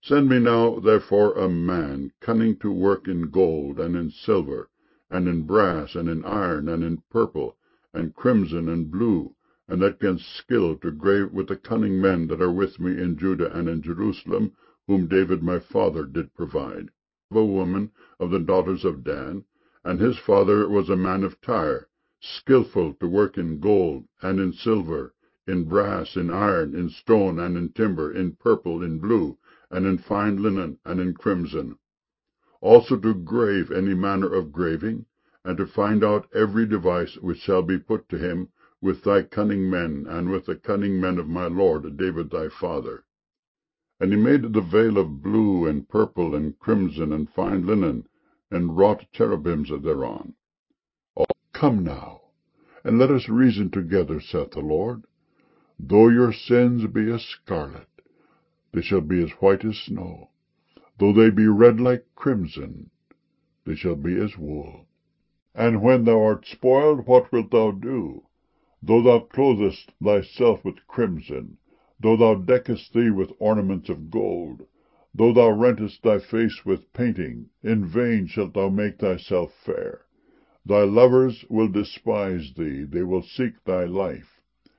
Send me now therefore a man cunning to work in gold, and in silver, and in brass, and in iron, and in purple, and crimson, and blue, and that can skill to grave with the cunning men that are with me in Judah and in Jerusalem, whom David my father did provide. A woman of the daughters of Dan, and his father was a man of Tyre, skillful to work in gold, and in silver, in brass, in iron, in stone, and in timber, in purple, in blue, and in fine linen, and in crimson; also to grave any manner of graving, and to find out every device which shall be put to him with thy cunning men, and with the cunning men of my lord David thy father. And he made the veil of blue, and purple, and crimson, and fine linen, and wrought cherubims thereon. Come now, and let us reason together, saith the Lord. Though your sins be as scarlet, they shall be as white as snow. Though they be red like crimson, they shall be as wool. And when thou art spoiled, what wilt thou do? Though thou clothest thyself with crimson, though thou deckest thee with ornaments of gold, though thou rentest thy face with painting, in vain shalt thou make thyself fair. Thy lovers will despise thee, they will seek thy life.